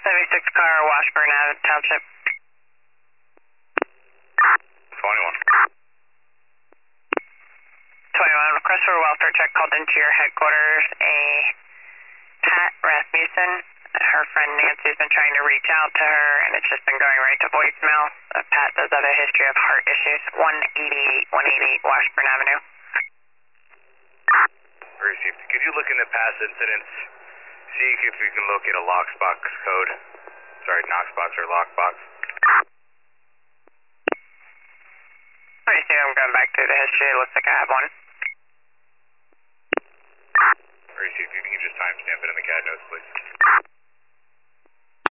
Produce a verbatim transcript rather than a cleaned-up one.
seventy-six car, Washburn Ave, Township. twenty-one. twenty-one, request for a welfare check called into your headquarters. A Pat Rasmussen, her friend Nancy's been trying to reach out to her, and it's just been going right to voicemail. Uh, Pat does have a history of heart issues. one eighty-eight, one eighty-eight Washburn Avenue. Received. Could you look into past incidents, see if you can locate a lockbox code? Sorry, Knoxbox or lockbox. Let me see, I'm going back through the history. It looks like I have one. Received. If you can just timestamp it in the C A D notes, please.